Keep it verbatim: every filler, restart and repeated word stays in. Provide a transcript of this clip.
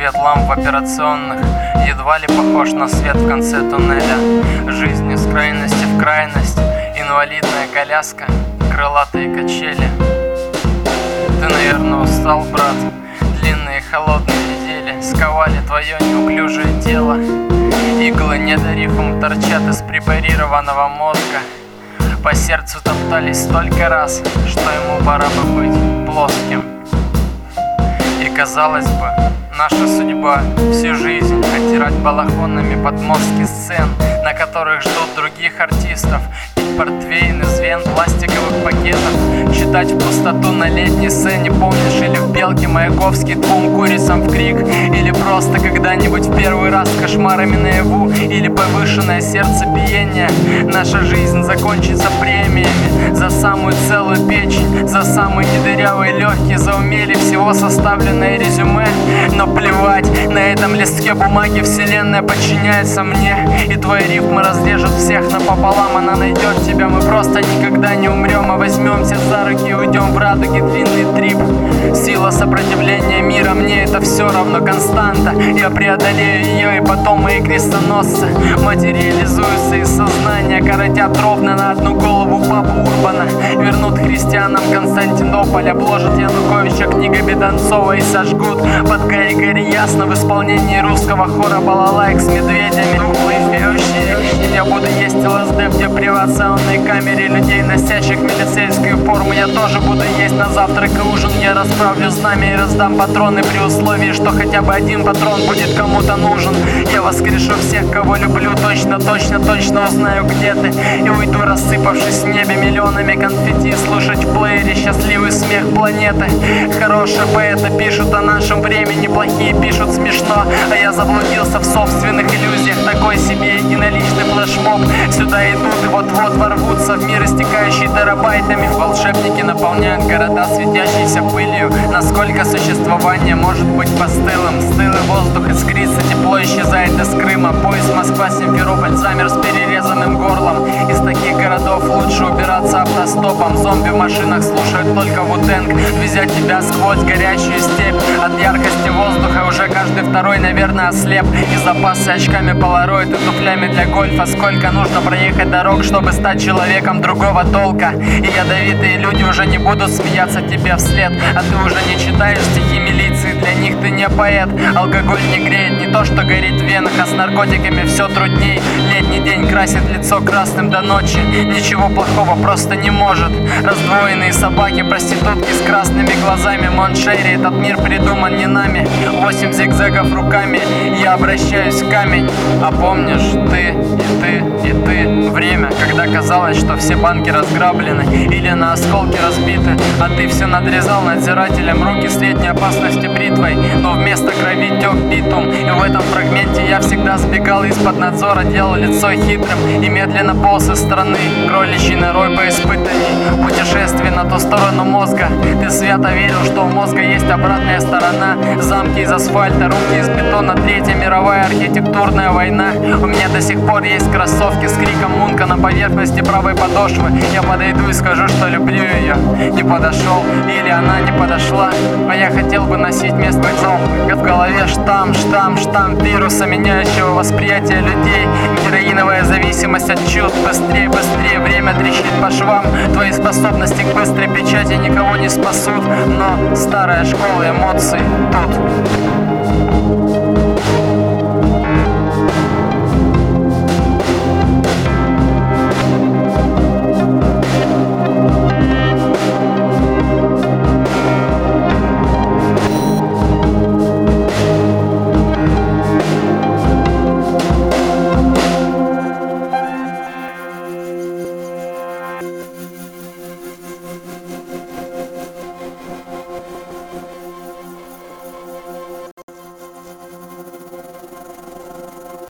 Свет ламп в операционных едва ли похож на свет в конце туннеля. Жизнь из крайности в крайность, инвалидная коляска, крылатые качели. Ты, наверное, устал, брат. Длинные холодные недели сковали твое неуклюжее тело. Иглы недорифом торчат из препарированного мозга. По сердцу топтались столько раз, что ему пора бы быть плоским. И казалось бы, наша судьба всю жизнь оттирать балахонами подмостки сцен, на которых ждут других артистов, пить портвейн из вен пластиковых пакетов, читать в пустоту на летней сцене, помнишь, или в Белке Маяковский двум курицам в крик, или просто когда-нибудь в первый раз кошмарами наяву, или повышенное сердцебиение. Наша жизнь закончится премиями за самую целую печень, за самые недырявые легкие, за умели всего составленное резюме. Но плевать, на этом листке бумаги вселенная подчиняется мне, и твои рифмы разрежут всех напополам. Она найдет тебя, мы просто никогда не умрем, а возьмемся за руки и уйдем в радуге длинный трип. Сила сопротивления мира, мне это все равно константа. Я преодолею ее, и потом мои крестоносцы материализуются из сознания, коротят ровно на одну голову папу Урбана, вернут христианам Константинополь, обложат Януковича книга Бедонцова и сожгут под Гори Гори Ясно в исполнении русского хора балалайк с медведями. Я буду есть ЛСД в депривационной камере людей, носящих милицейскую форму. Я тоже буду есть на завтрак и ужин. Я расправлю знамя и раздам патроны при условии, что хотя бы один патрон будет кому-то нужен. Я воскрешу всех, кого люблю, точно, точно, точно узнаю, где ты, и уйду, рассыпавшись в небе миллионами конфетти, слушать в плеере счастливый смех планеты. Хорошие поэты пишут о нашем времени, плохие пишут смешно, а я заблудился в собственных иллюзиях. Такой себе единоличный флешмоб. Сюда идут и вот-вот ворвутся в мир, истекающий терабайтами. Волшебники наполняют города светящейся пылью. Насколько существование может быть постылым? Стылый воздух искрится, тепло исчезает из Крыма. Поезд Москва-Симферополь замер с перерезанным горлом. Из таких городов лучше убираться автостопом. Зомби в машинах слушают только Ву-Тэнг, везя тебя сквозь горячую степь. От яркости воздуха уже каждый второй, наверное, ослеп. И запасы очками полароид и туфлями для гольфа. Сколько нужно проехать дорог, чтобы стать человеком другого толка? И ядовитые люди уже не будут смеяться тебе вслед. А ты уже не читаешь стихи милиции, для них ты не поэт. Алкоголь не греет, не то что горит в венах, а с наркотиками все трудней. Летний день красит лицо красным до ночи. Ничего плохого просто не может. Раздвоенные собаки, проститутки с красными глазами. Моншери, этот мир придуман не нами. Восемь зигзагов руками, я обращаюсь в камень. А помнишь, ты и ты и ты, время, когда казалось, что все банки разграблены или на осколки разбиты, а ты все надрезал надзирателям руки средней опасности бритвой, но вместо крови тек битум. И в этом фрагменте я всегда сбегал из-под надзора, делал лицо хитрым и медленно полз из страны, кроличий норой по испытаний, путешествие на ту сторону мозга. Ты свято верил, что у мозга есть обратная сторона. Замки из асфальта, руки из бетона, Третья мировая архитектурная война. У меня до сих пор есть кроссовки с криком Мунка на поверхности правой подошвы. Я подойду и скажу, что люблю ее. Не подошел, или она не подошла, а я хотел бы носить вместо зол в голове штамм, штамм, штамм вируса, меняющего восприятие людей. Героиновая зависимость от чувств. Быстрее, быстрее, время трещит по швам. Твои способности к быстрой печати никого не спасут, но старая школа эмоций тут.